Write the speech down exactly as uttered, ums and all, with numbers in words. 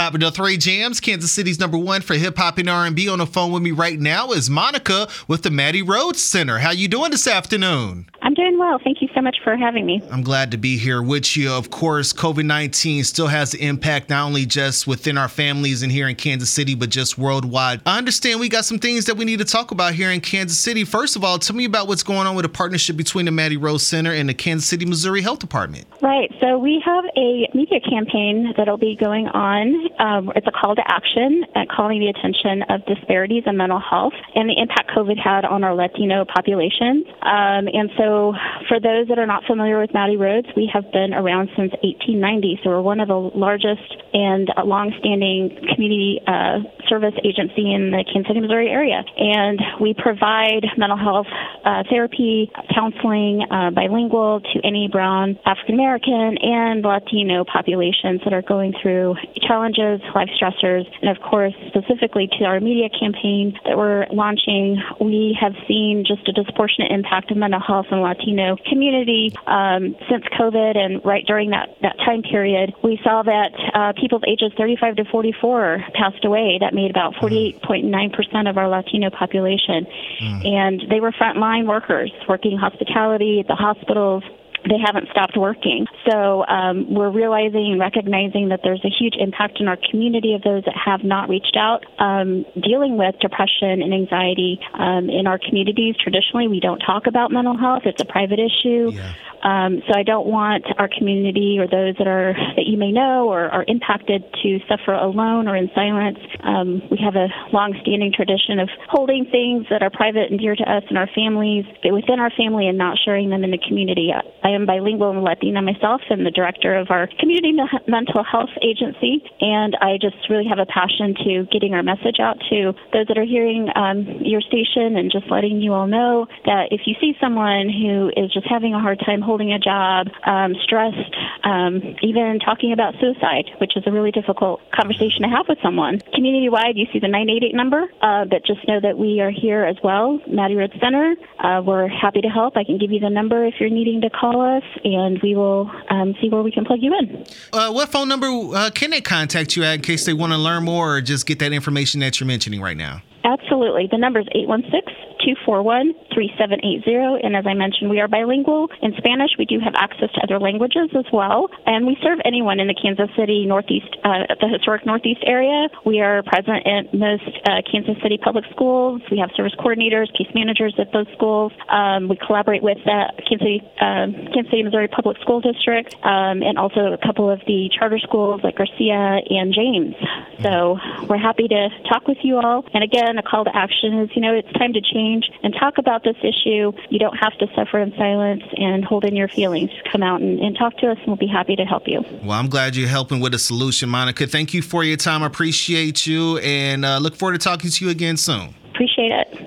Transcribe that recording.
Top of the three jams, Kansas City's number one for hip hop and R and B. On the phone with me right now is Monica with the Maddie Rhodes Center. How you doing this afternoon? I'm doing well. Thank you so much for having me. I'm glad to be here with you. Of course, COVID nineteen still has an impact not only just within our families and here in Kansas City, but just worldwide. I understand we got some things that we need to talk about here in Kansas City. First of all, tell me about what's going on with a partnership between the Maddie Rhodes Center and the Kansas City, Missouri Health Department. Right. So we have a media campaign that'll be going on. Um, it's a call to action at calling the attention of disparities in mental health and the impact COVID had on our Latino population. Um, and so for those that are not familiar with Maddie Rhodes, we have been around since eighteen ninety. So we're one of the largest and longstanding community uh, service agency in the Kansas City, Missouri area. And we provide mental health uh, therapy, counseling, uh, bilingual to any Brown, African American, and Latino populations that are going through challenges, life stressors, and of course, specifically to our media campaign that we're launching, we have seen just a disproportionate impact of mental health in the Latino community um, since COVID, and right during that, that time period, we saw that uh, people's ages thirty-five to forty-four passed away. That made about forty-eight point nine percent of our Latino population. Mm. And they were frontline workers working hospitality at the hospitals. They haven't stopped working. So um, we're realizing and recognizing that there's a huge impact in our community of those that have not reached out, um, dealing with depression and anxiety um, in our communities. Traditionally, we don't talk about mental health. It's a private issue. Yeah. Um, so I don't want our community or those that are that you may know or are impacted to suffer alone or in silence. Um, we have a long-standing tradition of holding things that are private and dear to us and our families within our family and not sharing them in the community. I am bilingual and Latina myself and the director of our community mental health agency, and I just really have a passion to getting our message out to those that are hearing um, your station and just letting you all know that if you see someone who is just having a hard time holding a job, um, stressed, um, even talking about suicide, which is a really difficult conversation to have with someone. Community-wide, you see the nine eight eight number, uh, but just know that we are here as well, Maddie Rhodes Center. Uh, we're happy to help. I can give you the number if you're needing to call us, and we will um, see where we can plug you in. Uh, what phone number uh, can they contact you at in case they want to learn more or just get that information that you're mentioning right now? Absolutely. The number is eight one six, two four one, three seven eight zero. And as I mentioned, we are bilingual. In Spanish, we do have access to other languages as well. And we serve anyone in the Kansas City Northeast, uh, the historic Northeast area. We are present at most uh, Kansas City public schools. We have service coordinators, case managers at those schools. Um, we collaborate with the Kansas City, uh, Kansas City, Missouri Public School District, um, and also a couple of the charter schools like Garcia and James. So we're happy to talk with you all. And again, a call to action is, you know, it's time to change and talk about this issue. You don't have to suffer in silence and hold in your feelings. Come out and, and talk to us, and we'll be happy to help you. Well, I'm glad you're helping with a solution, Monica. Thank you for your time. I appreciate you, and uh, look forward to talking to you again soon. Appreciate it.